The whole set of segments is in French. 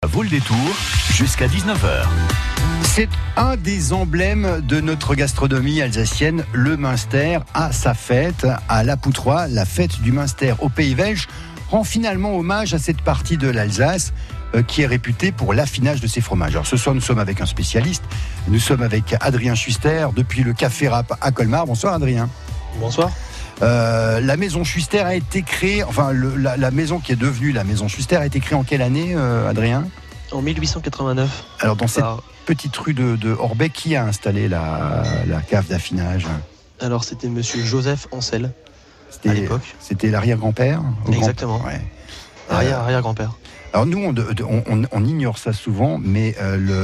Vaut le détour jusqu'à 19h. C'est un des emblèmes de notre gastronomie alsacienne. Le Münster a sa fête à La Poutroie. La fête du Münster au Pays Belge rend finalement hommage à cette partie de l'Alsace qui est réputée pour l'affinage de ses fromages. Alors ce soir, nous sommes avec un spécialiste. Nous sommes avec Adrien Schuster depuis le Café Rap à Colmar. Bonsoir Adrien. Bonsoir. La maison Schuster a été créée, la maison qui est devenue la maison Schuster a été créée en quelle année, Adrien ? En 1889. Alors dans cette petite rue de Orbey, qui a installé la cave d'affinage ? Alors c'était monsieur Joseph Ancel à l'époque. C'était l'arrière-grand-père ? Exactement. Ouais. Arrière-grand-père. Alors nous, on ignore ça souvent, mais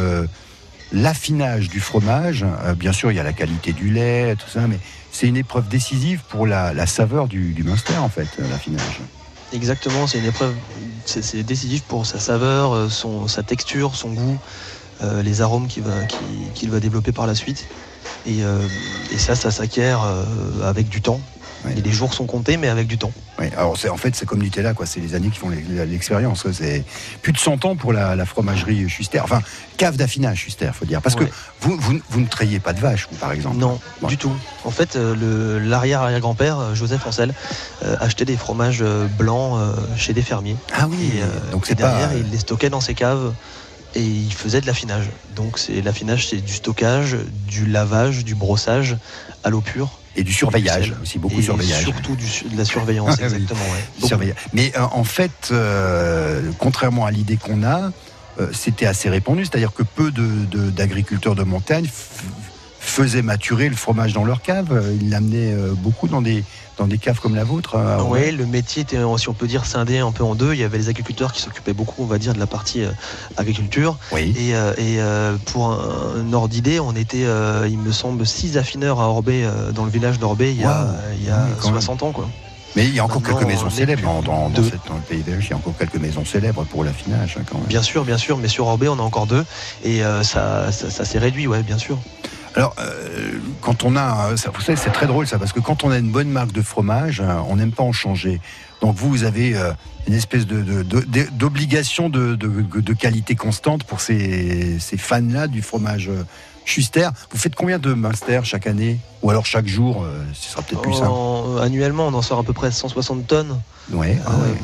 l'affinage du fromage, bien sûr, il y a la qualité du lait, tout ça, mais c'est une épreuve décisive pour la saveur du Münster, en fait, l'affinage. Exactement, c'est une épreuve, c'est décisif pour sa saveur, sa texture, son goût, les arômes qu'il va développer par la suite. Et ça s'acquiert avec du temps. Ouais. Et les jours sont comptés, mais avec du temps. Oui, alors c'est comme Nutella, quoi. C'est les années qui font l'expérience. C'est plus de 100 ans pour la fromagerie Schuster. Enfin, cave d'affinage Schuster, faut dire. Parce que vous ne trayez pas de vache, par exemple. Non, du tout. En fait, l'arrière-grand-père, Joseph Ancel, achetait des fromages blancs chez des fermiers. Ah oui, donc c'est derrière, il les stockait dans ses caves. Et il faisait de l'affinage. Donc l'affinage, c'est du stockage, du lavage, du brossage à l'eau pure. Et du surveillage aussi, beaucoup de surveillage. Surtout de la surveillance, exactement. Ouais. Mais en fait, contrairement à l'idée qu'on a, c'était assez répandu. C'est-à-dire que peu d'agriculteurs de montagne faisaient maturer le fromage dans leur cave. Ils l'amenaient beaucoup dans des caves comme la vôtre. Oui, le métier était, si on peut dire, scindé un peu en deux. Il y avait les agriculteurs qui s'occupaient beaucoup, on va dire, de la partie agriculture. Oui. Et pour un ordre d'idée, on était, il me semble, 6 affineurs à Orbey, dans le village d'Orbey, il y a 60 ans, quoi. Mais il y a encore quelques maisons célèbres dans le pays belge. Il y a encore quelques maisons célèbres pour l'affinage, quand même. Bien sûr. Mais sur Orbey, on a encore 2. Et ça s'est réduit, ouais, bien sûr. Alors, quand on a, vous savez, c'est très drôle ça, parce que quand on a une bonne marque de fromage, on n'aime pas en changer. Donc vous avez une espèce d'obligation de qualité constante pour ces fans-là du fromage Schuster. Vous faites combien de Münster chaque année ? Ou alors chaque jour, ce sera peut-être plus simple. Annuellement, on en sort à peu près 160 tonnes. Ouais.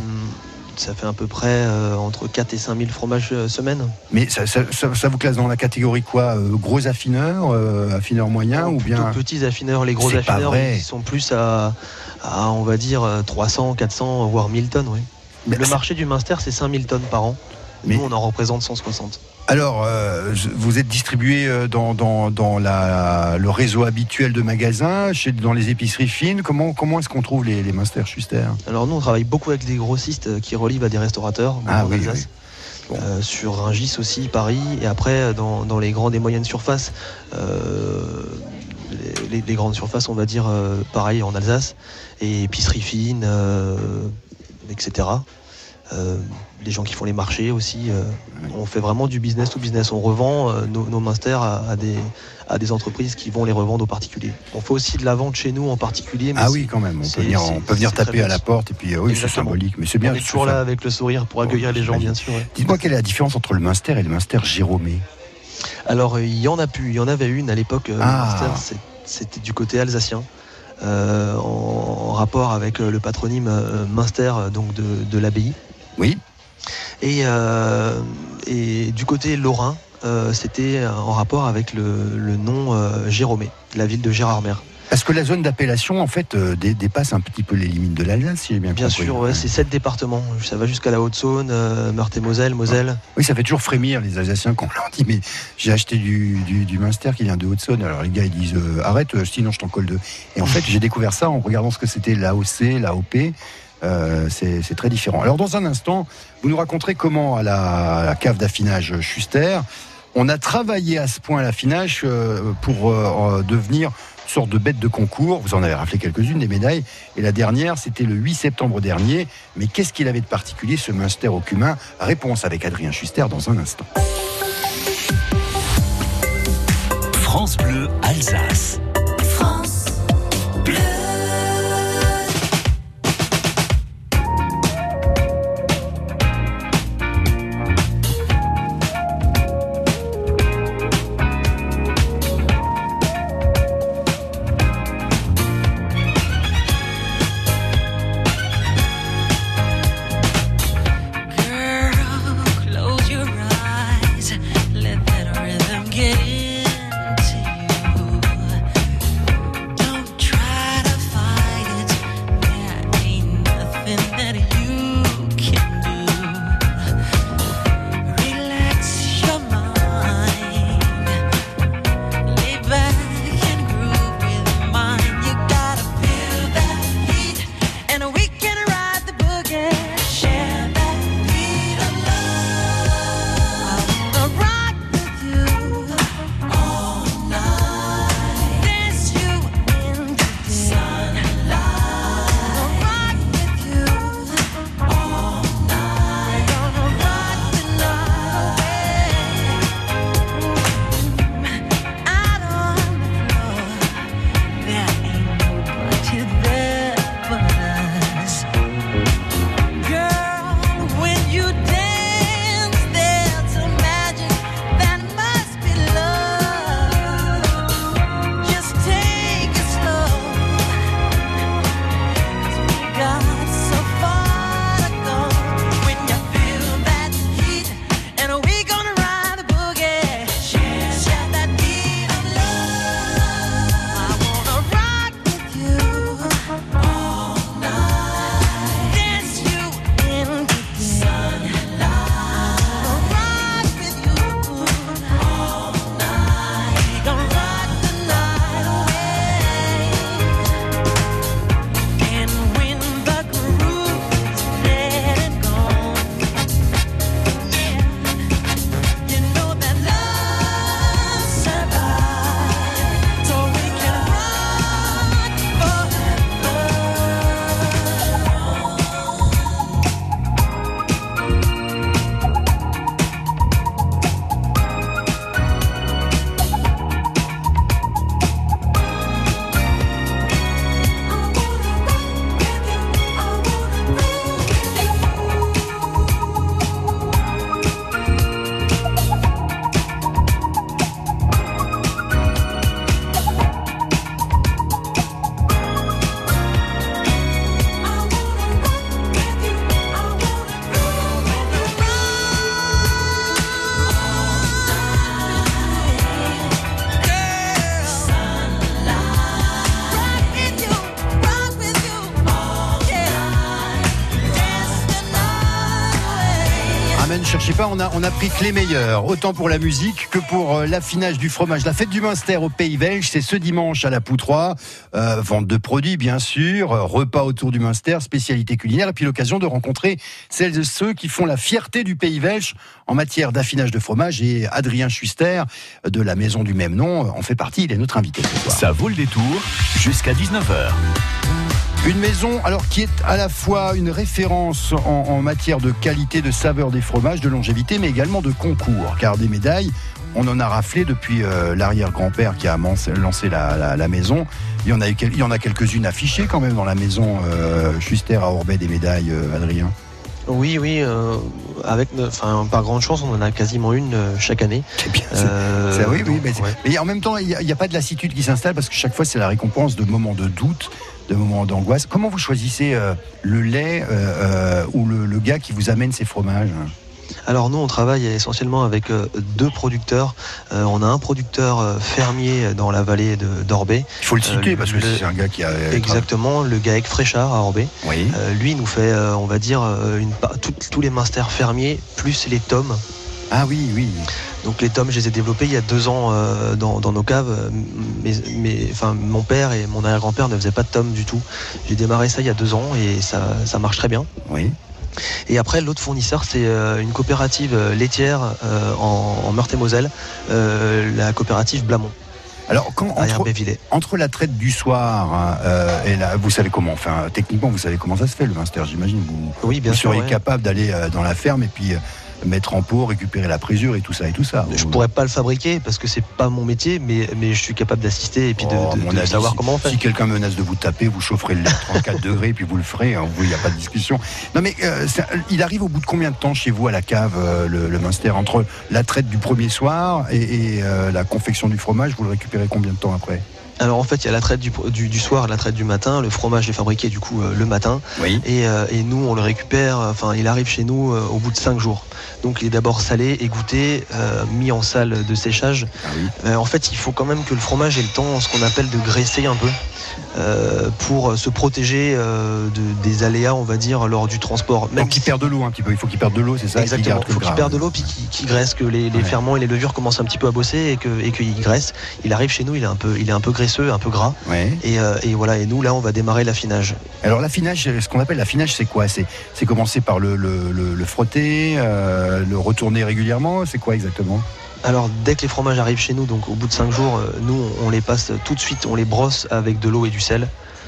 Ça fait à peu près entre 4 et 5 000 fromages semaine. Mais ça vous classe dans la catégorie quoi ? Gros affineurs, affineurs moyens ou bien petits affineurs. Les gros affineurs, ils sont plus à on va dire 300, 400, voire 1000 tonnes. Oui. Le marché du Münster, c'est 5 000 tonnes par an. Nous, on en représente 160. Alors, vous êtes distribué dans le réseau habituel de magasins, dans les épiceries fines. Comment est-ce qu'on trouve les Münster Schuster ? Alors nous, on travaille beaucoup avec des grossistes qui relient à des restaurateurs en Alsace. Oui. Bon. Sur Rungis aussi, Paris. Et après, dans les grandes et moyennes surfaces, les grandes surfaces, on va dire, pareil, en Alsace. Et épiceries fines, etc. Les gens qui font les marchés aussi, on fait vraiment du business to business. On revend nos Münster à des entreprises qui vont les revendre aux particuliers. On fait aussi de la vente chez nous en particulier. Mais oui, quand même. On peut venir taper à la porte et puis oui, c'est symbolique. Mais c'est bien. On est toujours là avec le sourire pour accueillir les gens, bien sûr. Ouais. Dites-moi quelle est la différence entre le Münster et le Münster Jérômé ? Alors il y en avait une à l'époque. Le Münster, c'était du côté alsacien. En rapport avec le patronyme Münster, donc de l'abbaye. Oui. Et du côté lorrain, c'était en rapport avec le nom Jérômé, la ville de Gérardmer. Parce que la zone d'appellation, en fait, dépasse un petit peu les limites de l'Alsace, si j'ai bien compris. Bien sûr, ouais, c'est 7 départements. Ça va jusqu'à la Haute-Saône, Meurthe-et-Moselle, Moselle. Oui, ça fait toujours frémir les Alsaciens quand on leur dit « Mais j'ai acheté du Münster qui vient de Haute-Saône. » Alors les gars, ils disent « Arrête, sinon je t'en colle deux. » Et en fait, j'ai découvert ça en regardant ce que c'était l'AOC, l'AOP. C'est très différent. Alors dans un instant, vous nous raconterez comment à la cave d'affinage Schuster, on a travaillé à ce point l'affinage pour devenir une sorte de bête de concours. Vous en avez raflé quelques-unes, des médailles. Et la dernière, c'était le 8 septembre dernier. Mais qu'est-ce qu'il avait de particulier, ce Münster au cumin ? Réponse avec Adrien Schuster dans un instant. France Bleu Alsace. France Bleu. sais pas, on a pris que les meilleurs, autant pour la musique que pour l'affinage du fromage. La fête du Munster au Pays Belge, c'est ce dimanche à la Poutroie. Vente de produits, bien sûr, repas autour du Munster, spécialité culinaire, et puis l'occasion de rencontrer celles et ceux qui font la fierté du Pays Belge en matière d'affinage de fromage. Et Adrien Schuster, de la maison du même nom, en fait partie. Il est notre invité ce soir. Ça vaut le détour jusqu'à 19h. Une maison alors qui est à la fois une référence en matière de qualité, de saveur des fromages, de longévité, mais également de concours. Car des médailles, on en a raflé depuis l'arrière-grand-père qui a lancé la maison. Il y en a quelques-unes affichées quand même dans la maison Schuster à Orbey, des médailles, Adrien. Oui, par grande chance, on en a quasiment une chaque année. C'est bien. Mais en même temps, il n'y a pas de lassitude qui s'installe parce que chaque fois, c'est la récompense de moments de doute, de moments d'angoisse. Comment vous choisissez le lait ou le gars qui vous amène ces fromages ? Alors nous, on travaille essentiellement avec deux producteurs. On a un producteur fermier dans la vallée d'Orbey. Il faut le citer parce que c'est un gars qui a... Exactement, le GAEC Fréchard à Orbey. Oui. Lui, il nous fait, on va dire, tous les Munster fermiers, plus les tomes. Ah oui. Donc les tomes, je les ai développés il y a 2 ans dans nos caves. Mon père et mon arrière-grand-père ne faisaient pas de tomes du tout. J'ai démarré ça il y a 2 ans et ça marche très bien. Oui. Et après, l'autre fournisseur, c'est une coopérative laitière en Meurthe-et-Moselle, la coopérative Blamont. Alors, entre la traite du soir et là, vous savez comment, enfin, techniquement, vous savez comment ça se fait, le Munster, j'imagine. Oui, bien sûr. Vous seriez capable d'aller dans la ferme et puis mettre en pot, récupérer la présure et tout ça. Je pourrais pas le fabriquer parce que c'est pas mon métier, mais je suis capable d'assister et puis de savoir comment on fait. Si quelqu'un menace de vous taper, vous chaufferez le lait à 34 degrés et puis vous le ferez. Il n'y a pas de discussion. Non mais il arrive au bout de combien de temps chez vous à la cave le Munster, entre la traite du premier soir et la confection du fromage, vous le récupérez combien de temps après ? Alors en fait, il y a la traite du soir, la traite du matin. Le fromage est fabriqué du coup le matin. Oui. Et nous, on le récupère. Il arrive chez nous au bout de 5 jours. Donc il est d'abord salé, égoutté, mis en salle de séchage. Ah oui. En fait, il faut quand même que le fromage ait le temps, ce qu'on appelle de graisser un peu, pour se protéger des aléas, on va dire, lors du transport. Donc qu'il perd de l'eau un petit peu. Il faut qu'il perde de l'eau, c'est ça ? Exactement. Il faut qu'il perde de l'eau puis qu'il graisse, que les ferments et les levures commencent un petit peu à bosser et qu'il graisse. Il arrive chez nous, il est un peu graisseux, un peu gras. Ouais. Et voilà. Et nous, là, on va démarrer l'affinage. Alors l'affinage, ce qu'on appelle l'affinage, c'est quoi ? C'est commencer par le frotter, le retourner régulièrement. C'est quoi exactement ? Alors dès que les fromages arrivent chez nous, donc au bout de 5 jours, nous on les passe tout de suite, on les brosse avec de l'eau et du sel.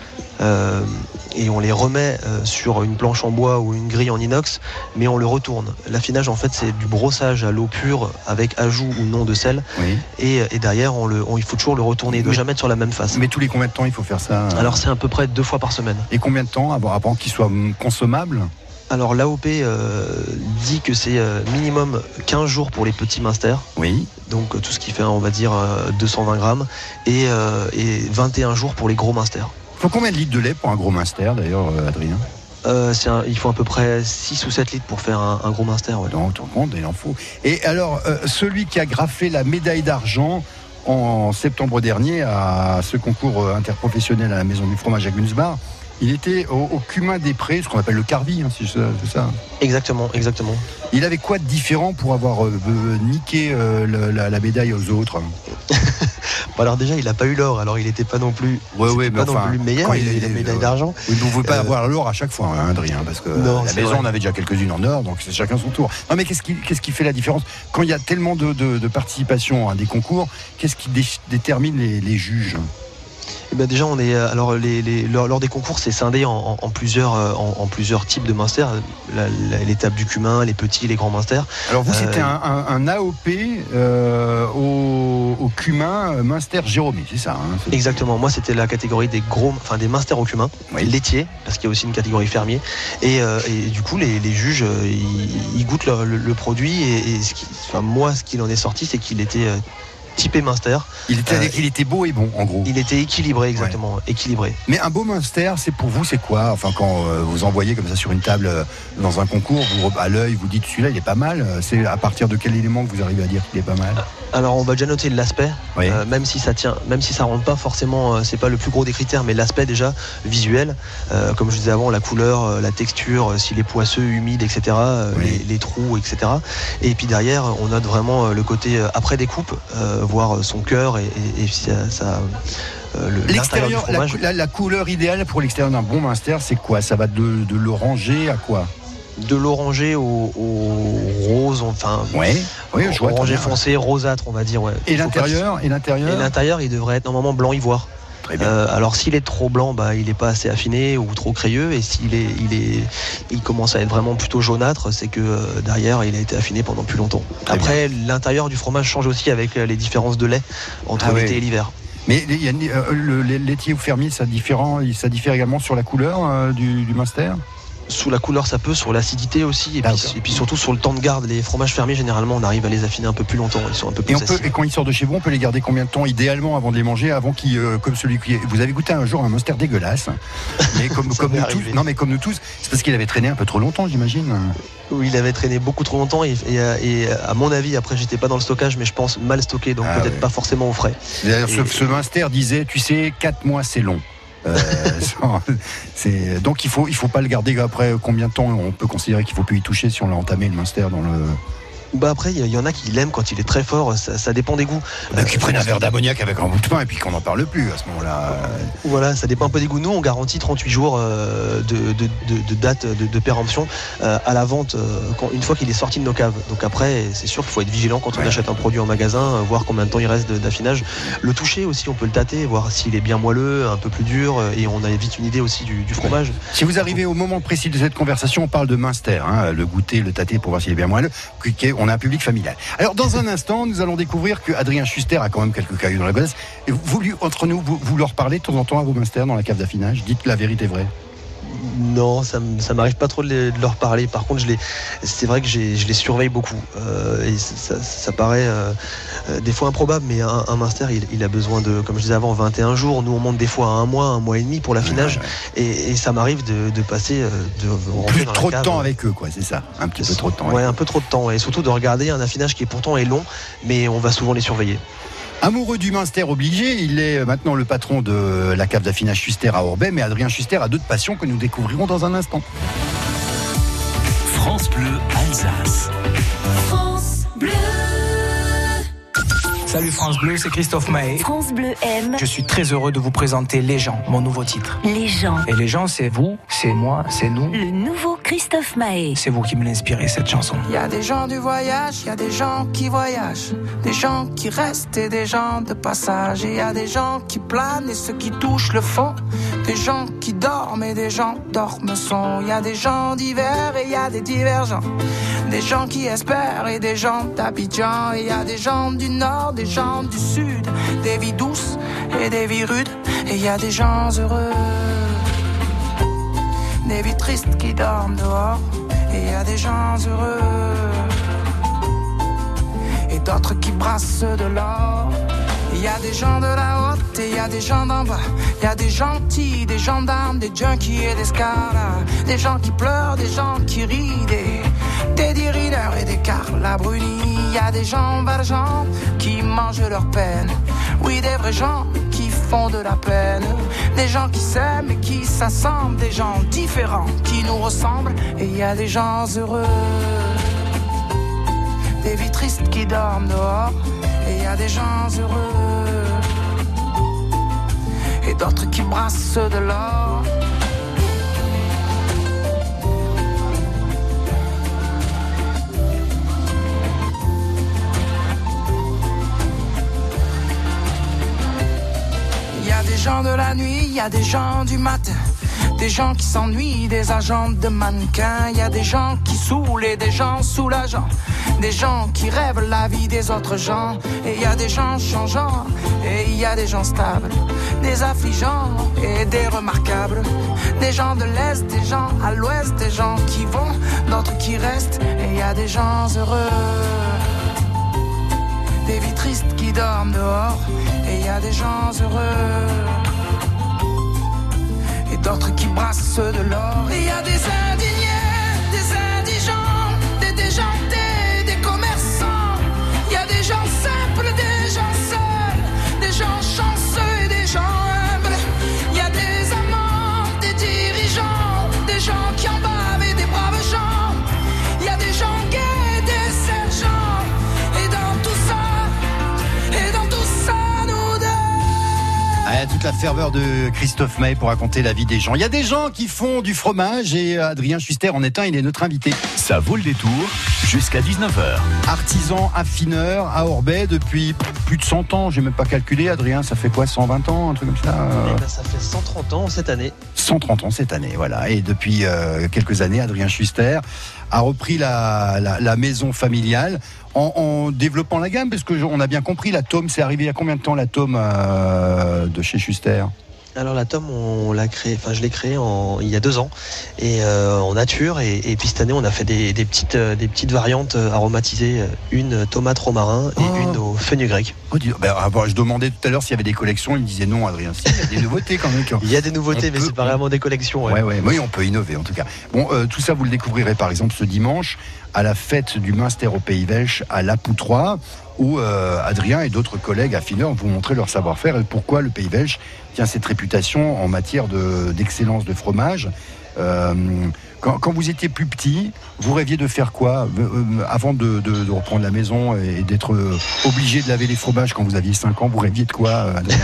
Et on les remet sur une planche en bois ou une grille en inox, mais on le retourne. L'affinage en fait c'est du brossage à l'eau pure avec ajout ou non de sel. Oui. Et derrière il faut toujours le retourner, il ne doit jamais être sur la même face. Mais tous les combien de temps il faut faire ça ? Alors c'est à peu près 2 fois par semaine. Et combien de temps avant qu'il soit consommable ? Alors l'AOP dit que c'est minimum 15 jours pour les petits Munster. Oui. Donc tout ce qui fait on va dire 220 grammes et 21 jours pour les gros Munster. Il faut combien de litres de lait pour un gros Munster d'ailleurs, Adrien ? Il faut à peu près 6 ou 7 litres pour faire un gros Munster. Ouais. Donc tout le monde, il en faut. Et alors, celui qui a graffé la médaille d'argent en septembre dernier à ce concours interprofessionnel à la Maison du Fromage à Gunsbach, il était au Cumin des Prés, ce qu'on appelle le Carvi, hein, c'est ça. Exactement. Il avait quoi de différent pour avoir niqué la médaille aux autres ? Alors déjà, il n'a pas eu l'or, alors il n'était pas non plus, non plus meilleur, il a eu la médaille d'argent. Vous ne pouvez pas avoir l'or à chaque fois, hein, Adrien, parce que la maison, on avait déjà quelques-unes en or, donc c'est chacun son tour. Non, mais qu'est-ce qui fait la différence ? Quand il y a tellement de participation à des concours, qu'est-ce qui détermine les juges ? Eh bien déjà, on est lors des concours, c'est scindé en plusieurs types de Munster. L'étape du cumin, les petits, les grands Munster. Alors vous, c'était un AOP au cumin Munster Jérôme, c'est ça, hein, Exactement. Moi, c'était la catégorie des des Munster au cumin, laitiers, parce qu'il y a aussi une catégorie fermier. Et du coup, les juges, ils goûtent le produit. Et ce qu'il en est sorti, c'est qu'il était typé Münster. Il était beau et bon, en gros. Il était équilibré, exactement, équilibré. Mais un beau Münster, c'est pour vous, c'est quoi? Enfin, quand vous envoyez comme ça sur une table dans un concours, à l'œil, vous dites celui-là, il est pas mal. C'est à partir de quel élément que vous arrivez à dire qu'il est pas mal? Alors, on va déjà noter l'aspect, oui. Même si ça rentre pas forcément, c'est pas le plus gros des critères, mais l'aspect déjà visuel, comme je disais avant, la couleur, la texture, s'il est poisseux, humide, etc., oui. les trous, etc. Et puis derrière, on note vraiment le côté après découpe, voir son cœur et ça l'extérieur, la couleur idéale pour l'extérieur d'un bon Münster, c'est quoi? Ça va de l'oranger à quoi? De l'oranger au rose, enfin oui, je vois, orangé foncé, rosâtre, on va dire. Ouais. Et l'intérieur, et l'intérieur, il devrait être normalement blanc ivoire. Très bien. Alors s'il est trop blanc, il n'est pas assez affiné ou trop crayeux, et s'il il commence à être vraiment plutôt jaunâtre, c'est que derrière il a été affiné pendant plus longtemps. Très Après, l'intérieur du fromage change aussi avec les différences de lait entre l'été et l'hiver. Mais le laitier ou fermier, ça diffère également sur la couleur du Münster? Sous la couleur, ça peut, sur l'acidité aussi, et puis surtout sur le temps de garde. Les fromages fermiers, généralement, on arrive à les affiner un peu plus longtemps. Ils sont un peu plus et quand ils sortent de chez vous, on peut les garder combien de temps, idéalement, avant de les manger, avant qu'ils, comme celui qui... Vous avez goûté un jour un Münster dégueulasse, mais comme nous tous, c'est parce qu'il avait traîné un peu trop longtemps, j'imagine. Oui, il avait traîné beaucoup trop longtemps, et à mon avis, après, j'étais pas dans le stockage, mais je pense mal stocké, donc peut-être pas forcément au frais. D'ailleurs, ce Münster disait, tu sais, 4 mois, c'est long. Donc il faut pas le garder. Après combien de temps on peut considérer qu'il faut plus y toucher si on l'a entamé, le Münster, dans le... Après, il y en a qui l'aiment quand il est très fort, ça dépend des goûts. Qui prennent un verre d'ammoniac avec un bout de pain et puis qu'on n'en parle plus à ce moment-là. Voilà, ça dépend un peu des goûts. Nous, on garantit 38 jours de date de péremption à la vente une fois qu'il est sorti de nos caves. Donc après, c'est sûr qu'il faut être vigilant quand on achète un produit en magasin, voir combien de temps il reste d'affinage. Le toucher aussi, on peut le tâter, voir s'il est bien moelleux, un peu plus dur, et on a vite une idée aussi du fromage. Si vous arrivez au moment précis de cette conversation, on parle de Münster, le goûter, le tâter pour voir s'il est bien moelleux. On a un public familial. Alors dans un instant, nous allons découvrir que Adrien Schuster a quand même quelques cailloux dans la godasse. Et entre nous, vous leur parlez de temps en temps à vos Münster dans la cave d'affinage? Dites la vérité vraie. Non, ça m'arrive pas trop de leur parler. Par contre, c'est vrai que je les surveille beaucoup. Et ça paraît des fois improbable, mais un Münster, il a besoin de, comme je disais avant, 21 jours. Nous, on monte des fois à un mois et demi pour l'affinage. Et ça m'arrive de passer, de rentrer plus dans trop la cave. De temps avec eux, quoi, c'est ça. Un petit peu trop de temps. Ouais, un peu trop de temps. Et surtout de regarder un affinage qui pourtant est long, mais on va souvent les surveiller. Amoureux du Münster obligé, il est maintenant le patron de la cave d'affinage Schuster à Orbey, mais Adrien Schuster a d'autres passions que nous découvrirons dans un instant. France Bleu Alsace. France Bleu. Salut France Bleu, c'est Christophe Maé. France Bleu aime. Je suis très heureux de vous présenter Les gens, mon nouveau titre. Les gens. Et les gens, c'est vous, c'est moi, c'est nous. Le nouveau Christophe Maé. C'est vous qui me l'inspirez, cette chanson. Il y a des gens du voyage, il y a des gens qui voyagent, des gens qui restent et des gens de passage. Et il y a des gens qui planent et ceux qui touchent le fond, des gens qui dorment et des gens dorment sont. Il y a des gens divers et il y a des divergents, des gens qui espèrent et des gens d'Abidjan. Et il y a des gens du nord, des gens du sud, des vies douces et des vies rudes. Et il y a des gens heureux, des vies tristes qui dorment dehors. Et il y a des gens heureux et d'autres qui brassent de l'or. Il y a des gens de la haute et il y a des gens d'en bas. Il y a des gentils, des gendarmes, des junkies et des scars. Des gens qui pleurent, des gens qui rient, des Rider et des Carla Bruni. Il y a des gens valjean qui mangent leur peine. Oui, des vrais gens qui font de la peine. Des gens qui s'aiment et qui s'assemblent. Des gens différents qui nous ressemblent. Et il y a des gens heureux, des vies tristes qui dorment dehors. Et il y a des gens heureux et d'autres qui brassent de l'or. Il y a des gens de la nuit, il y a des gens du matin, des gens qui s'ennuient, des agents de mannequins. Il y a des gens qui saoulent et des gens soulageants, des gens qui rêvent la vie des autres gens. Et il y a des gens changeants et il y a des gens stables, des affligeants et des remarquables, des gens de l'Est, des gens à l'Ouest, des gens qui vont, d'autres qui restent. Et il y a des gens heureux, des vies tristes qui dorment drames dehors, et y a des gens heureux, et d'autres qui brassent de l'or. Et y a des indignés, des indigents, des déjantés, des commerçants. Y a des gens simples, des gens seuls, des gens chanceux et des gens humbles. Y a des amants, des dirigeants, des gens qui en bavent et des braves gens. Y a des gens gays, des sergents. Et dans tout ça, nous deux. Ah, toute la ferveur de Christophe Maé pour raconter la vie des gens. Il y a des gens qui font du fromage et Adrien Schuster en est un, il est notre invité. Ça vaut le détour jusqu'à 19h. Artisan affineur à Orbey depuis plus de 100 ans, j'ai même pas calculé. Adrien, ça fait quoi, 120 ans, un truc comme ça Eh ben, ça fait 130 ans cette année. 130 ans cette année, voilà. Et depuis quelques années, Adrien Schuster a repris la maison familiale en développant la gamme, parce qu'on a bien compris, la tome, c'est arrivé il y a combien de temps, la tome de chez Schuster ? Alors la tome, je l'ai créée il y a 2 ans, et en nature, et puis cette année on a fait des petites variantes aromatisées, une tomate romarin et une au fenugrec. Je demandais tout à l'heure s'il y avait des collections, il me disait non, Adrien, il y a des nouveautés quand même. Il y a des nouveautés, mais c'est pas vraiment des collections. Ouais. Oui, on peut innover en tout cas. Bon, tout ça vous le découvrirez par exemple ce dimanche à la fête du Munster au Pays Welsh à La Poutroie, où Adrien et d'autres collègues affineurs vont montrer leur savoir-faire et pourquoi le Pays Welsh tient cette réputation en matière d'excellence de fromage. Quand vous étiez plus petit, vous rêviez de faire quoi avant de reprendre la maison et d'être obligé de laver les fromages quand vous aviez 5 ans? Vous rêviez de quoi, Adrien?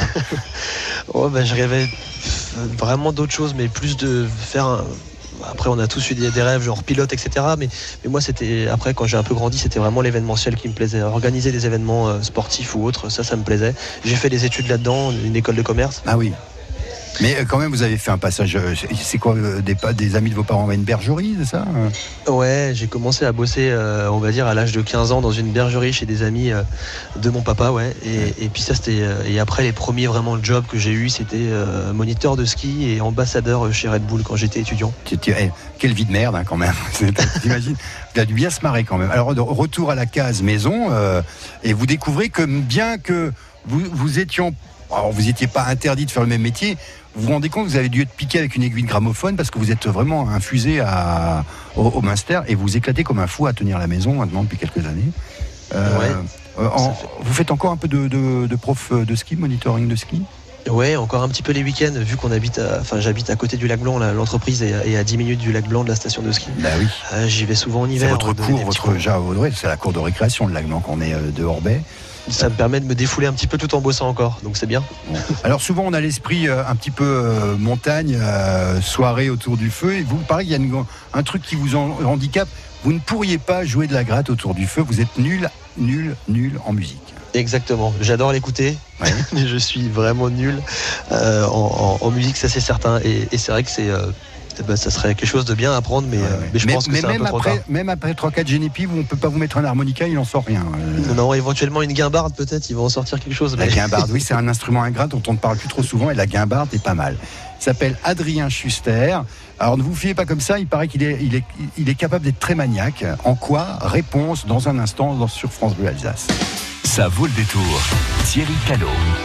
Je rêvais vraiment d'autres choses, mais plus de faire Après, on a tous eu des rêves, genre pilote, etc. Mais moi, après, quand j'ai un peu grandi, c'était vraiment l'événementiel qui me plaisait. Organiser des événements sportifs ou autres, ça me plaisait. J'ai fait des études là-dedans, une école de commerce. Ah oui. Mais quand même, vous avez fait un passage. C'est quoi, des amis de vos parents à une bergerie, c'est ça? Ouais, j'ai commencé à bosser, on va dire, à l'âge de 15 ans dans une bergerie chez des amis de mon papa, ouais. Et puis ça, c'était. Et après, les premiers vraiment jobs que j'ai eu, c'était moniteur de ski et ambassadeur chez Red Bull quand j'étais étudiant. Quelle vie de merde, hein, quand même. T'imagines? Il a dû bien se marrer quand même. Alors, de retour à la case maison, et vous découvrez que bien que vous étiez. Alors, vous n'étiez pas interdit de faire le même métier. Vous vous rendez compte que vous avez dû être piqué avec une aiguille de gramophone parce que vous êtes vraiment infusé au Munster et vous éclatez comme un fou à tenir la maison maintenant depuis quelques années. Vous faites encore un peu de prof de ski, monitoring de ski? Ouais, encore un petit peu les week-ends, vu qu'on j'habite à côté du lac Blanc, l'entreprise est à 10 minutes du lac Blanc de la station de ski. Bah oui. J'y vais souvent en hiver. C'est votre cours, c'est la cour de récréation, le lac Blanc, qu'on est de Orbey. Ça me permet de me défouler un petit peu tout en bossant encore, donc c'est bien. Alors souvent on a l'esprit un petit peu montagne, soirée autour du feu, et vous, pareil, il y a un truc qui vous handicape, vous ne pourriez pas jouer de la gratte autour du feu, vous êtes nul en musique. Exactement, j'adore l'écouter, ouais. Mais je suis vraiment nul en musique, ça c'est certain, et c'est vrai que ça serait quelque chose de bien à apprendre, mais je pense que c'est un peu trop tard. Même après 3-4 Genepi, on ne peut pas vous mettre un harmonica, il n'en sort rien. Non, éventuellement une guimbarde, peut-être, il va en sortir quelque chose. La guimbarde, oui, c'est un instrument ingrat dont on ne parle plus trop souvent, et la guimbarde est pas mal. Il s'appelle Adrien Schuster. Alors ne vous fiez pas comme ça, il paraît qu'il est capable d'être très maniaque. En quoi? Réponse dans un instant sur France Bleu Alsace. Ça vaut le détour. Thierry Callot.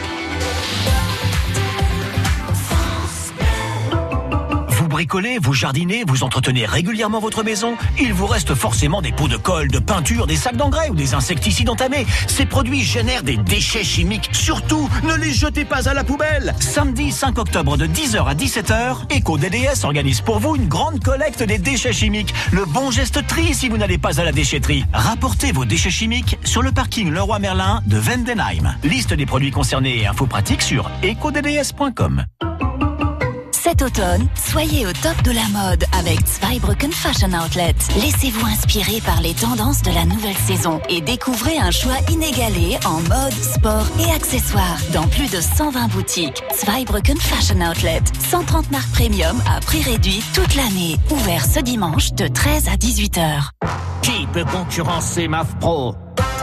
Vous bricolez, vous jardinez, vous entretenez régulièrement votre maison. Il vous reste forcément des pots de colle, de peinture, des sacs d'engrais ou des insecticides entamés. Ces produits génèrent des déchets chimiques. Surtout, ne les jetez pas à la poubelle. Samedi 5 octobre de 10h à 17h, EcoDDS organise pour vous une grande collecte des déchets chimiques. Le bon geste tri si vous n'allez pas à la déchetterie. Rapportez vos déchets chimiques sur le parking Leroy Merlin de Vendenheim. Liste des produits concernés et infos pratiques sur ecodds.com. Cet automne, soyez au top de la mode avec Zweibrücken Fashion Outlet. Laissez-vous inspirer par les tendances de la nouvelle saison et découvrez un choix inégalé en mode, sport et accessoires dans plus de 120 boutiques. Zweibrücken Fashion Outlet, 130 marques premium à prix réduit toute l'année. Ouvert ce dimanche de 13 à 18h. Qui peut concurrencer MAF Pro?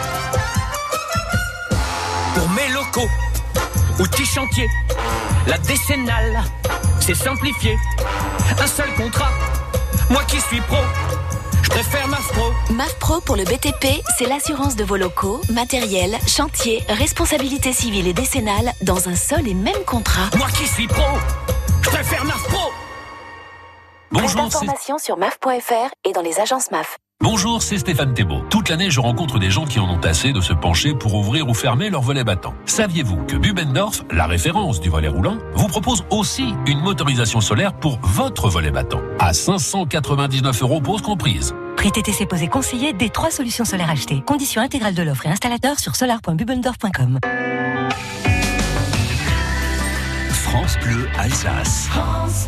Pour mes locaux, outils chantiers, la décennale, c'est simplifié. Un seul contrat, moi qui suis pro, Je préfère MAF Pro. MAF Pro pour le BTP, c'est l'assurance de vos locaux, matériel, chantier, responsabilité civile et décennale dans un seul et même contrat. Moi qui suis pro, je préfère MAF Pro. Plus Bonjour, d'informations sur maf.fr et dans les agences MAF. Bonjour, c'est Stéphane Thébault. Toute l'année, je rencontre des gens qui en ont assez de se pencher pour ouvrir ou fermer leur volet battant. Saviez-vous que Bubendorf, la référence du volet roulant, vous propose aussi une motorisation solaire pour votre volet battant à 599 € pause comprise. Prix TTC posé conseillé des 3 solutions solaires achetées. Conditions intégrales de l'offre et installateur sur solar.bubendorf.com. France Bleu Alsace. France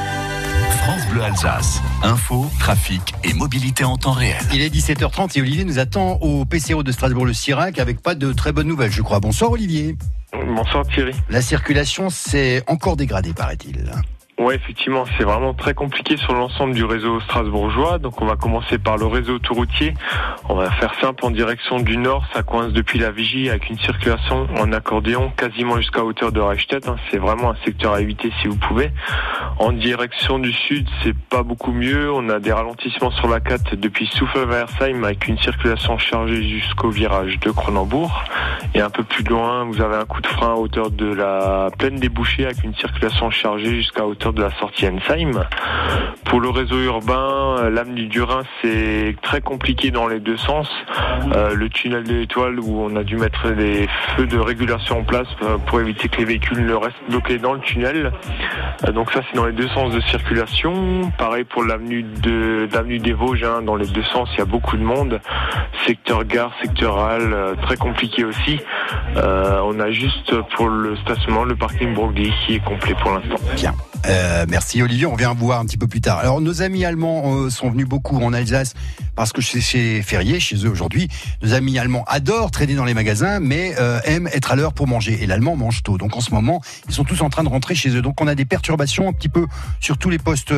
Bleu Alsace. Info, trafic et mobilité en temps réel. Il est 17h30 et Olivier nous attend au PCO de Strasbourg-le-Sirac avec pas de très bonnes nouvelles, je crois. Bonsoir Olivier. Bonsoir Thierry. La circulation s'est encore dégradée, paraît-il. Ouais, effectivement, c'est vraiment très compliqué sur l'ensemble du réseau strasbourgeois. Donc on va commencer par le réseau autoroutier. On va faire simple, en direction du nord, ça coince depuis la Vigie avec une circulation en accordéon quasiment jusqu'à hauteur de Reichstadt. C'est vraiment un secteur à éviter si vous pouvez. En direction du sud, c'est pas beaucoup mieux. On a des ralentissements sur la 4 depuis Souffle-Versheim avec une circulation chargée jusqu'au virage de Cronenbourg. Et un peu plus loin, vous avez un coup de frein à hauteur de la plaine des Bouchers avec une circulation chargée jusqu'à hauteur de la sortie Ensheim. Pour le réseau urbain, l'avenue du Rhin, c'est très compliqué dans les deux sens. Le tunnel de l'Étoile où on a dû mettre des feux de régulation en place pour éviter que les véhicules ne restent bloqués dans le tunnel. Donc ça, c'est dans les deux sens de circulation. Pareil pour l'avenue des Vosges, dans les deux sens, il y a beaucoup de monde. Secteur gare, secteur halle, très compliqué aussi. On a juste pour le stationnement, le parking Broglie qui est complet pour l'instant. Bien. Merci Olivier, on vient vous voir un petit peu plus tard. Alors nos amis allemands sont venus beaucoup en Alsace parce que c'est férié chez eux aujourd'hui. Nos amis allemands adorent traîner dans les magasins mais aiment être à l'heure pour manger. Et l'allemand mange tôt. Donc en ce moment, ils sont tous en train de rentrer chez eux. Donc on a des perturbations un petit peu sur tous les postes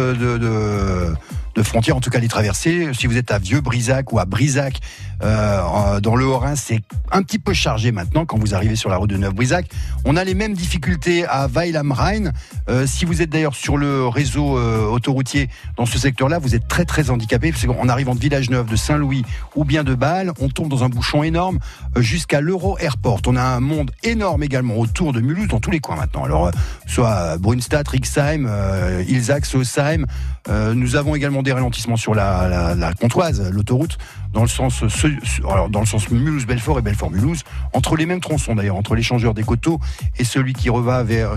de frontières, en tout cas les traversées. Si vous êtes à Vieux-Brisac ou à Brisac, dans le Haut-Rhin, c'est un petit peu chargé maintenant quand vous arrivez sur la route de Neuf-Brisac. On a les mêmes difficultés à Weil am Rhein. Si vous êtes d'ailleurs sur le réseau autoroutier dans ce secteur-là, vous êtes très très handicapé parce qu'on arrive en Village-Neuf, de Saint-Louis ou bien de Bâle, on tombe dans un bouchon énorme jusqu'à l'Euro Airport. On a un monde énorme également autour de Mulhouse dans tous les coins maintenant. Alors soit Brunstadt, Rixheim, Ilzach, Sausheim. Nous avons également des ralentissements sur la Pontoise, l'autoroute, dans le sens Mulhouse-Belfort et Belfort-Mulhouse, entre les mêmes tronçons d'ailleurs, entre l'échangeur des Coteaux et celui qui va vers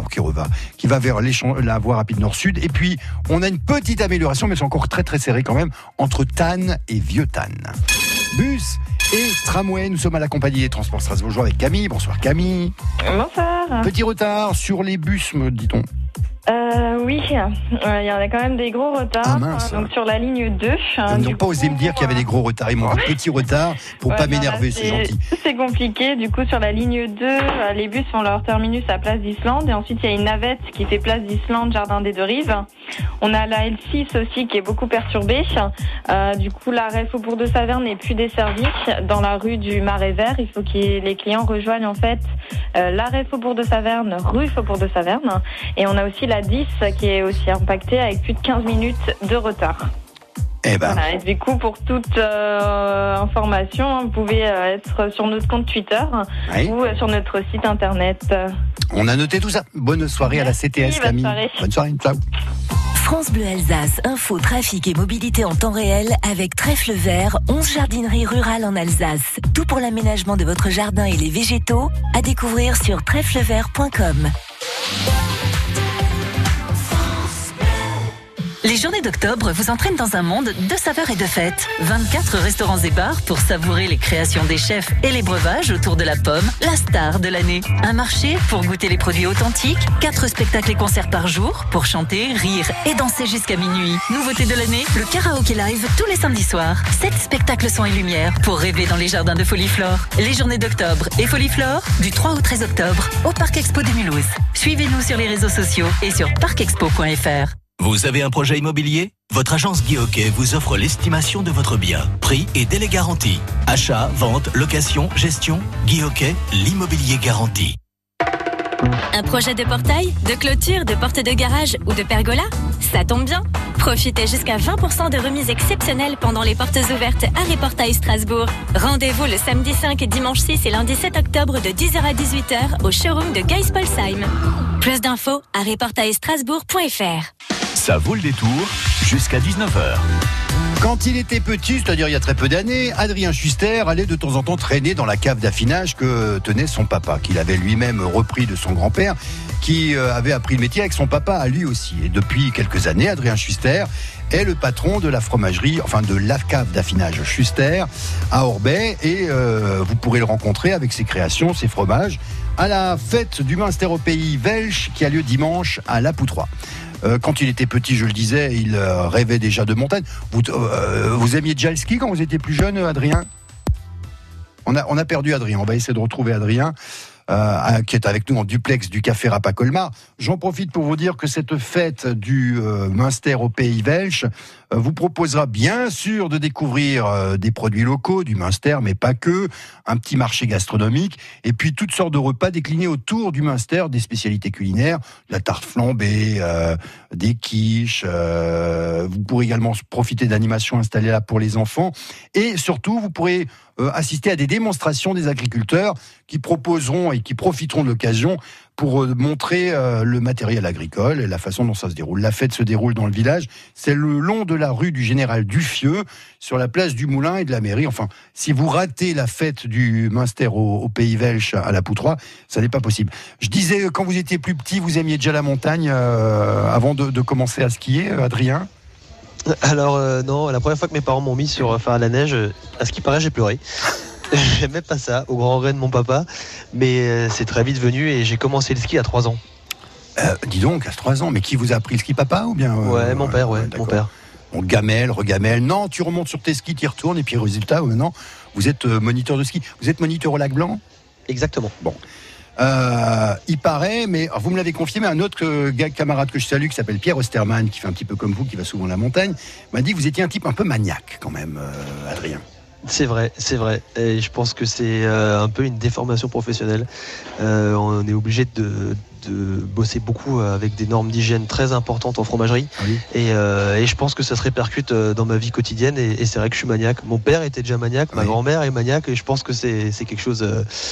la voie rapide nord-sud. Et puis on a une petite amélioration, mais c'est encore très très serré quand même, entre Tannes et Vieux-Tannes. Bus et tramway, nous sommes à la compagnie des transports strasbourgeois avec Camille. Bonsoir Camille. Bonsoir. Petit retard sur les bus, me dit-on. Oui, il y en a quand même des gros retards. Donc sur la ligne 2. Ils n'ont pas osé me dire qu'il y avait des gros retards. Ils m'ont un petit retard pour pas m'énerver, c'est gentil. C'est compliqué. Du coup, sur la ligne 2, les bus font leur terminus à Place d'Islande. Et ensuite, il y a une navette qui fait Place d'Islande, Jardin des Deux Rives. On a la L6 aussi qui est beaucoup perturbée. Du coup, l'arrêt Faubourg de Saverne n'est plus desservi dans la rue du Marais Vert. Il faut que les clients rejoignent en fait l'arrêt Faubourg de Saverne, rue Faubourg de Saverne. Et on a aussi la 10 qui est aussi impactée avec plus de 15 minutes de retard. Voilà, et du coup, pour toute information, vous pouvez être sur notre compte Twitter ou sur notre site internet. On a noté tout ça. Bonne soirée à la CTS, Camille. Bonne soirée, ciao. France Bleu Alsace, info, trafic et mobilité en temps réel avec Trèfle Vert, 11 jardineries rurales en Alsace. Tout pour l'aménagement de votre jardin et les végétaux, à découvrir sur trèflevert.com. Les journées d'octobre vous entraînent dans un monde de saveurs et de fêtes. 24 restaurants et bars pour savourer les créations des chefs et les breuvages autour de la pomme, la star de l'année. Un marché pour goûter les produits authentiques. 4 spectacles et concerts par jour pour chanter, rire et danser jusqu'à minuit. Nouveauté de l'année, le karaoké live tous les samedis soirs. 7 spectacles son et lumière pour rêver dans les jardins de Foliflore. Les journées d'octobre et Foliflore du 3 au 13 octobre au Parc Expo de Mulhouse. Suivez-nous sur les réseaux sociaux et sur parkexpo.fr. Vous avez un projet immobilier ? Votre agence Guy Hockey vous offre l'estimation de votre bien. Prix et délai garantis. Achat, vente, location, gestion. Guy Hockey, l'immobilier garanti. Un projet de portail, de clôture, de porte de garage ou de pergola ? Ça tombe bien. Profitez jusqu'à 20% de remises exceptionnelles pendant les portes ouvertes Harry Portail Strasbourg. Rendez-vous le samedi 5, dimanche 6 et lundi 7 octobre de 10h à 18h au showroom de Geispolsheim. Plus d'infos, harryportailstrasbourg.fr. Ça vaut le détour jusqu'à 19h. Quand il était petit, c'est-à-dire il y a très peu d'années, Adrien Schuster allait de temps en temps traîner dans la cave d'affinage que tenait son papa, qu'il avait lui-même repris de son grand-père, qui avait appris le métier avec son papa à lui aussi. Et depuis quelques années, Adrien Schuster est le patron de la fromagerie, enfin de la cave d'affinage Schuster à Orbey. Et vous pourrez le rencontrer avec ses créations, ses fromages, à la fête du Münster au Pays Welsh qui a lieu dimanche à La Poutroie. Quand il était petit, je le disais, il rêvait déjà de montagne. Vous aimiez déjà le ski quand vous étiez plus jeune, Adrien ? On a perdu Adrien. On va essayer de retrouver Adrien, qui est avec nous en duplex du Café Rapa Colmar. J'en profite pour vous dire que cette fête du Münster au Pays Welsh vous proposera bien sûr de découvrir des produits locaux du Münster, mais pas que, un petit marché gastronomique, et puis toutes sortes de repas déclinés autour du Münster, des spécialités culinaires, de la tarte flambée, des quiches. Vous pourrez également profiter d'animations installées là pour les enfants, et surtout vous pourrez assister à des démonstrations des agriculteurs qui proposeront et qui profiteront de l'occasion pour montrer le matériel agricole et la façon dont ça se déroule. La fête se déroule dans le village, c'est le long de la rue du Général Duffieux, sur la place du Moulin et de la mairie. Enfin, si vous ratez la fête du Münster au Pays Welsh à La Poutroie, ça n'est pas possible. Je disais, quand vous étiez plus petit, vous aimiez déjà la montagne avant de commencer à skier, Adrien ? Alors non, la première fois que mes parents m'ont mis sur faire la neige, à ce qui paraît, j'ai pleuré. J'aimais pas ça, au grand regret de mon papa, mais c'est très vite venu et j'ai commencé le ski à 3 ans. Dis donc, à 3 ans, mais qui vous a appris le ski, papa ou bien Ouais, mon père, mon père. On gamelle, regamelle, non, tu remontes sur tes skis, tu y retournes, et puis résultat, maintenant, vous êtes moniteur de ski. Vous êtes moniteur au Lac Blanc ? Exactement. Bon. Il paraît, mais vous me l'avez confié, mais un autre camarade que je salue, qui s'appelle Pierre Osterman, qui fait un petit peu comme vous, qui va souvent à la montagne, m'a dit que vous étiez un type un peu maniaque quand même, Adrien. C'est vrai. Et je pense que c'est un peu une déformation professionnelle. On est obligé de bosser beaucoup avec des normes d'hygiène très importantes en fromagerie. Oui. Et je pense que ça se répercute dans ma vie quotidienne. Et c'est vrai que je suis maniaque. Mon père était déjà maniaque, ma grand-mère est maniaque. Et je pense que c'est quelque chose...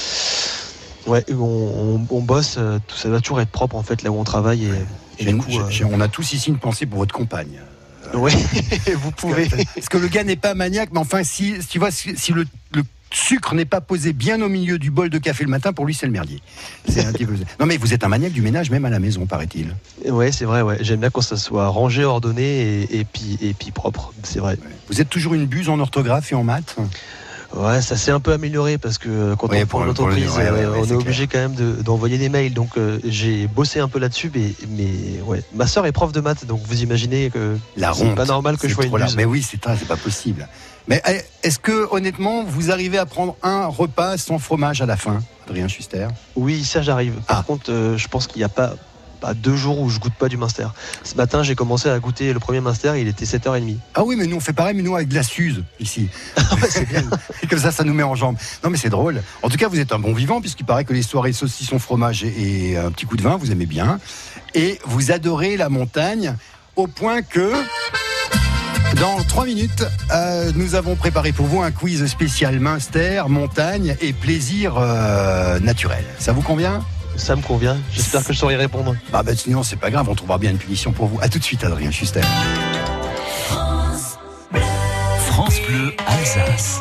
on bosse, ça doit toujours être propre en fait là où on travaille. On a tous ici une pensée pour votre compagne. Oui, vous pouvez. Parce que le gars n'est pas maniaque, mais enfin, si tu vois, si le sucre n'est pas posé bien au milieu du bol de café le matin, pour lui, c'est le merdier. C'est un petit peu... Non, mais vous êtes un maniaque du ménage, même à la maison, paraît-il. Oui, c'est vrai. Ouais. J'aime bien quand ça soit rangé, ordonné et puis propre. C'est vrai. Vous êtes toujours une buse en orthographe et en maths ? Ouais, ça s'est un peu amélioré parce que quand on prend l'entreprise, on est obligé quand même d'envoyer des mails. Donc j'ai bossé un peu là-dessus, mais ouais. Ma sœur est prof de maths, donc vous imaginez que c'est pas normal que je sois une buse. Mais oui, c'est pas possible. Mais est-ce que honnêtement, vous arrivez à prendre un repas sans fromage à la fin, Adrien Schuster ? Oui, ça j'arrive. Par contre, je pense qu'il n'y a pas 2 jours où je goûte pas du Münster. Ce matin, j'ai commencé à goûter le premier Münster, il était 7h30. Ah oui, mais nous on fait pareil, mais nous avec de la Suze ici. C'est bien. Et comme ça nous met en jambes. Non mais c'est drôle. En tout cas, vous êtes un bon vivant, puisqu'il paraît que les soirées saucisson fromage et un petit coup de vin, vous aimez bien. Et vous adorez la montagne, au point que... Dans 3 minutes, nous avons préparé pour vous un quiz spécial Münster, montagne et plaisir naturel. Ça vous convient ? Ça me convient, j'espère que je saurai répondre. Sinon c'est pas grave, on trouvera bien une punition pour vous. À tout de suite, Adrien Schuster. France Bleu Alsace.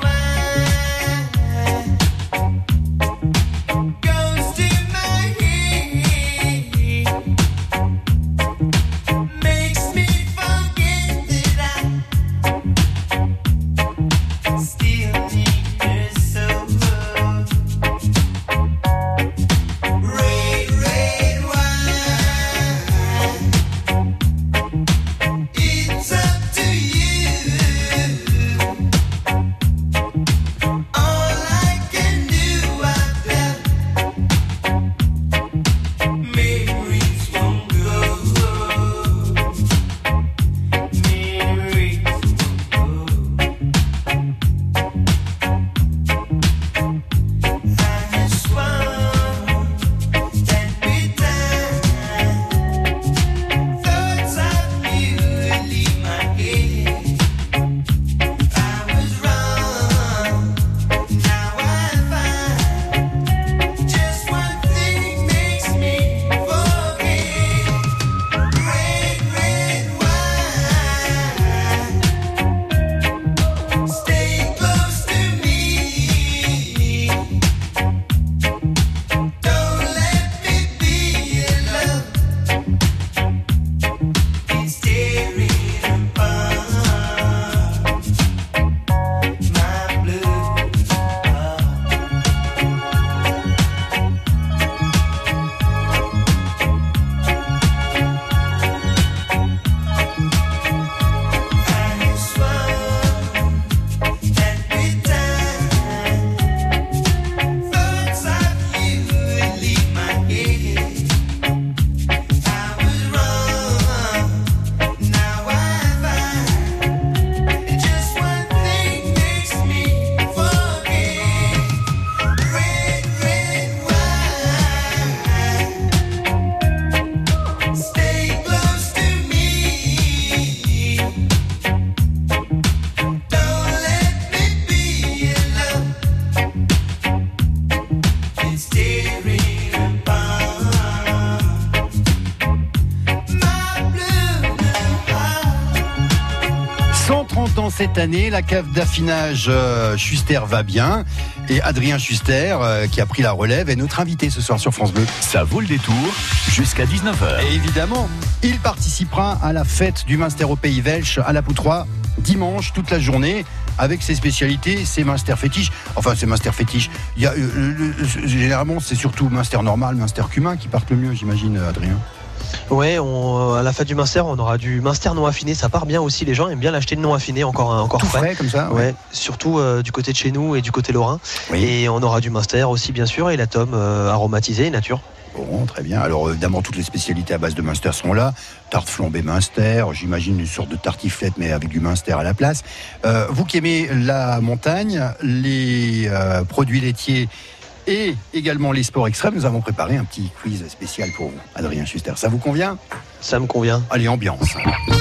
cette année. La cave d'affinage Schuster va bien. Et Adrien Schuster, qui a pris la relève, est notre invité ce soir sur France Bleu. Ça vaut le détour jusqu'à 19h. Et évidemment, il participera à la fête du Munster au Pays Welsh à la Poutroie dimanche toute la journée avec ses spécialités, ses Munster fétiches. Enfin, ses Munster fétiches. Il y a, généralement, c'est surtout Munster normal, Munster cumin qui partent le mieux, j'imagine, Adrien. Ouais, à la fête du Munster, on aura du Munster non affiné. Ça part bien aussi. Les gens aiment bien l'acheter de non affiné, encore tout frais comme ça. Ouais, surtout du côté de chez nous et du côté lorrain. Oui. Et on aura du Munster aussi, bien sûr, et la tome aromatisée nature. Bon, très bien. Alors évidemment, toutes les spécialités à base de Munster sont là. Tarte flambée Munster, j'imagine une sorte de tartiflette mais avec du Munster à la place. Vous qui aimez la montagne, les produits laitiers et également les sports extrêmes, nous avons préparé un petit quiz spécial pour vous, Adrien Schuster. Ça vous convient ? Ça me convient. Allez, ambiance.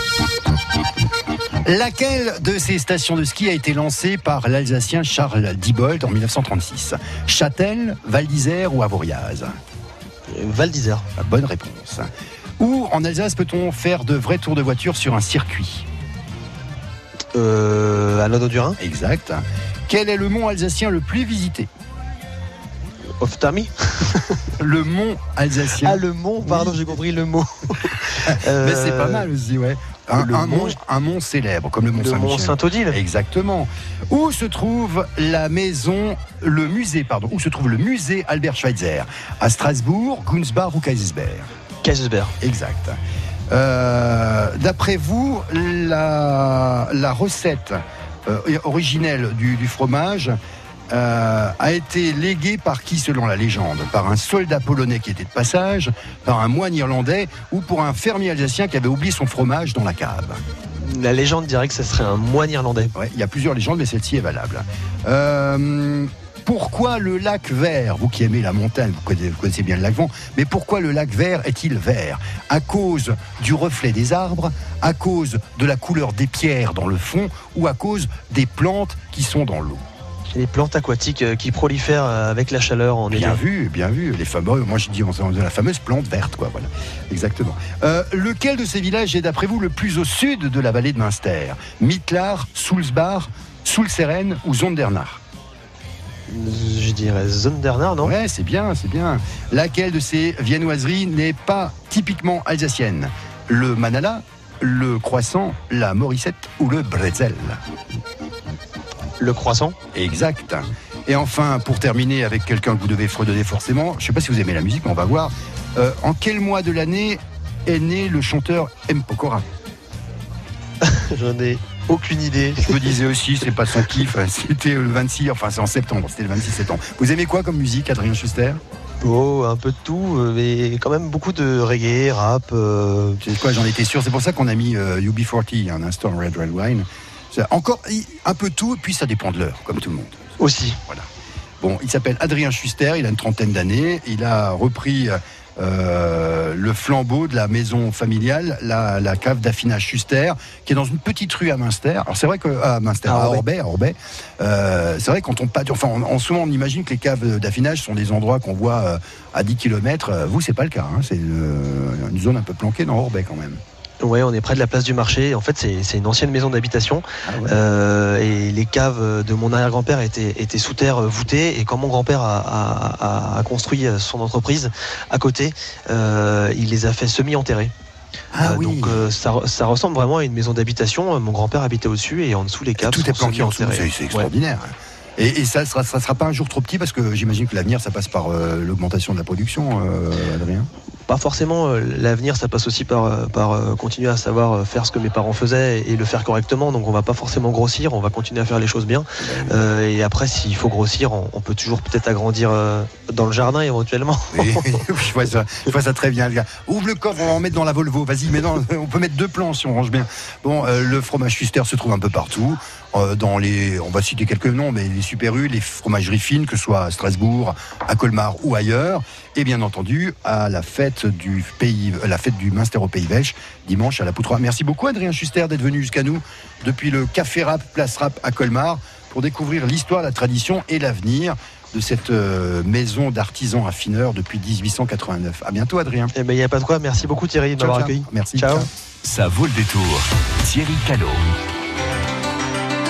Laquelle de ces stations de ski a été lancée par l'Alsacien Charles Diebold en 1936 ? Châtel, Val d'Isère ou Avoriaz ? Val d'Isère. La bonne réponse. Où en Alsace peut-on faire de vrais tours de voiture sur un circuit ? À l'Aude du Rhin. Exact. Quel est le mont alsacien le plus visité ? Oftami. Le mont alsacien. Ah, le mont, pardon, oui. J'ai compris le mot. Mais c'est pas mal aussi, ouais. Un mont célèbre, comme le mont Saint-Michel. Le mont Saint-Odile. Exactement. Où se trouve le musée Albert Schweitzer ? À Strasbourg, Gunzbach ou Kaysersberg ? Kaysersberg. Exact. D'après vous, la recette originelle du fromage a été léguée par qui selon la légende ? Par un soldat polonais qui était de passage, par un moine irlandais ou pour un fermier alsacien qui avait oublié son fromage dans la cave ? La légende dirait que ce serait un moine irlandais. Ouais, il y a plusieurs légendes, mais celle-ci est valable. Pourquoi le lac vert ? Vous qui aimez la montagne, vous connaissez bien le lac Vent, mais pourquoi le lac vert est-il vert ? À cause du reflet des arbres, à cause de la couleur des pierres dans le fond ou à cause des plantes qui sont dans l'eau ? Les plantes aquatiques qui prolifèrent avec la chaleur en été. Bien vu. Les fameux, moi je dis la fameuse plante verte, quoi. Voilà, exactement. Lequel de ces villages est d'après vous le plus au sud de la vallée de Münster ? Mittlar, Soulsbach, Soulseren ou Zondernach ? Je dirais Zondernach, non ? Ouais, c'est bien. Laquelle de ces viennoiseries n'est pas typiquement alsacienne ? Le manala, le croissant, la morissette ou le bretzel ? Le croissant. Exact. Et enfin, pour terminer avec quelqu'un que vous devez fredonner forcément, je ne sais pas si vous aimez la musique, mais on va voir. En quel mois de l'année est né le chanteur M. Pokora ? J'en ai aucune idée. Je me disais aussi, c'est pas son kiff, c'était le 26, enfin c'est en septembre, c'était le 26 septembre. Vous aimez quoi comme musique, Adrien Schuster ? Oh, un peu de tout, mais quand même beaucoup de reggae, rap. C'est quoi, j'en étais sûr, c'est pour ça qu'on a mis UB40, un instant Red Wine. Encore un peu tout, puis ça dépend de l'heure, comme tout le monde. Aussi. Voilà. Bon, il s'appelle Adrien Schuster, il a une trentaine d'années, il a repris le flambeau de la maison familiale, la cave d'affinage Schuster, qui est dans une petite rue à Münster. Alors c'est vrai que à Orbais. C'est vrai que quand on passe, enfin, en ce moment on imagine que les caves d'affinage sont des endroits qu'on voit à 10 km. Vous, c'est pas le cas. Hein. C'est une zone un peu planquée dans Orbais quand même. Ouais, on est près de la place du marché. En fait, c'est une ancienne maison d'habitation. Ah ouais. Et les caves de mon arrière-grand-père étaient sous terre voûtées. Et quand mon grand-père a construit son entreprise à côté, il les a fait semi-enterrés. Ah oui. Donc ça ressemble vraiment à une maison d'habitation. Mon grand-père habitait au-dessus et en dessous les caves. Tout est planqué en dessous. C'est extraordinaire. Ouais. Et ça sera pas un jour trop petit parce que j'imagine que l'avenir ça passe par l'augmentation de la production, Adrien. Pas forcément. L'avenir, ça passe aussi par continuer à savoir faire ce que mes parents faisaient et le faire correctement. Donc, on va pas forcément grossir. On va continuer à faire les choses bien. Et après, s'il faut grossir, on peut toujours peut-être agrandir dans le jardin éventuellement. Oui, je vois ça très bien, les gars. Ouvre le coffre, on va en mettre dans la Volvo. Vas-y, mais non, on peut mettre 2 plans si on range bien. Bon, le fromage Schuster se trouve un peu partout. On va citer quelques noms, mais les Super U, les fromageries fines, que ce soit à Strasbourg, à Colmar ou ailleurs, et bien entendu à la fête du Munster au Pays Welsh, dimanche à la Poutroie. Merci beaucoup Adrien Schuster d'être venu jusqu'à nous depuis le Café Rap, Place Rap à Colmar, pour découvrir l'histoire, la tradition et l'avenir de cette maison d'artisans affineurs depuis 1889. À bientôt Adrien. Eh ben, il n'y a pas de quoi, merci beaucoup Thierry de m'avoir accueilli. Merci. Ciao. Ça vaut le détour. Thierry Callot.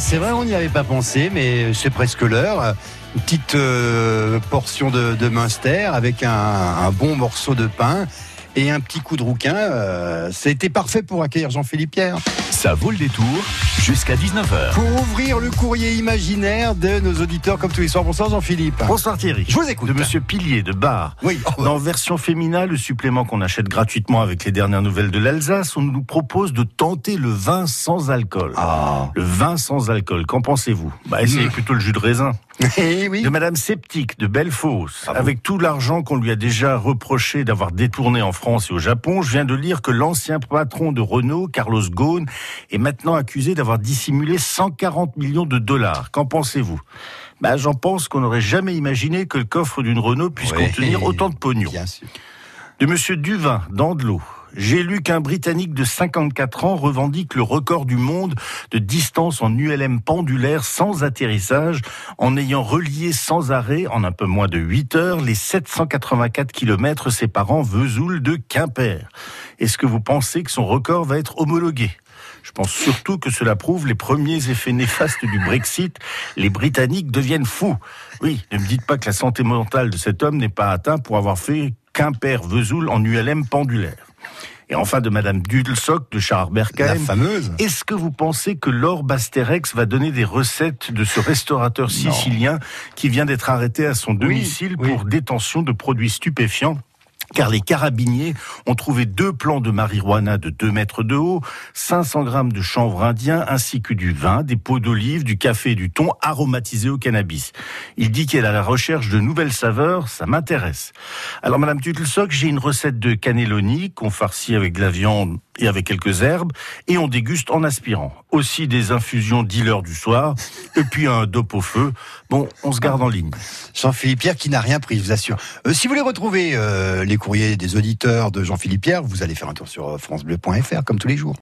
c'est vrai, on n'y avait pas pensé, mais c'est presque l'heure. Une petite portion de Münster avec un bon morceau de pain et un petit coup de rouquin. C'était parfait pour accueillir Jean-Philippe Pierre. Ça vaut le détour jusqu'à 19h. Pour ouvrir le courrier imaginaire de nos auditeurs comme tous les soirs. Bonsoir Jean-Philippe. Bonsoir Thierry. Je vous écoute. De Monsieur Pilier de Bar. Oui. Dans version féminin, le supplément qu'on achète gratuitement avec les dernières nouvelles de l'Alsace, on nous propose de tenter le vin sans alcool. Le vin sans alcool, qu'en pensez-vous? Essayez plutôt le jus de raisin. Oui. De Madame Sceptique de Bellefosse. Avec tout l'argent qu'on lui a déjà reproché d'avoir détourné en France et au Japon, je viens de lire que l'ancien patron de Renault, Carlos Ghosn, est maintenant accusé d'avoir dissimulé 140 millions de dollars. Qu'en pensez-vous? J'en pense qu'on n'aurait jamais imaginé que le coffre d'une Renault puisse contenir autant de pognon. Bien sûr. De Monsieur Duvin, d'Andelot. J'ai lu qu'un Britannique de 54 ans revendique le record du monde de distance en ULM pendulaire sans atterrissage, en ayant relié sans arrêt, en un peu moins de 8 heures, les 784 km séparant Vesoul de Quimper. Est-ce que vous pensez que son record va être homologué ? Je pense surtout que cela prouve les premiers effets néfastes du Brexit. Les Britanniques deviennent fous. Oui, ne me dites pas que la santé mentale de cet homme n'est pas atteinte pour avoir fait Quimper-Vesoul en ULM pendulaire. Et enfin de Madame Dudelsock de Scharberkheim. La fameuse. Est-ce que vous pensez que Laure Basterex va donner des recettes de ce restaurateur sicilien qui vient d'être arrêté à son domicile pour détention de produits stupéfiants? Car les carabiniers ont trouvé 2 plants de marijuana de 2 mètres de haut, 500 grammes de chanvre indien, ainsi que du vin, des pots d'olive, du café et du thon aromatisés au cannabis. Il dit qu'il est à la recherche de nouvelles saveurs, ça m'intéresse. Alors Madame Tutelsock, j'ai une recette de cannelloni qu'on farcit avec de la viande et avec quelques herbes, et on déguste en aspirant. Aussi des infusions dealer du soir, et puis un dope au feu. Bon, on se garde en ligne. Jean-Philippe Pierre qui n'a rien pris, je vous assure. Si vous voulez retrouver les courriers des auditeurs de Jean-Philippe Pierre, vous allez faire un tour sur francebleu.fr comme tous les jours.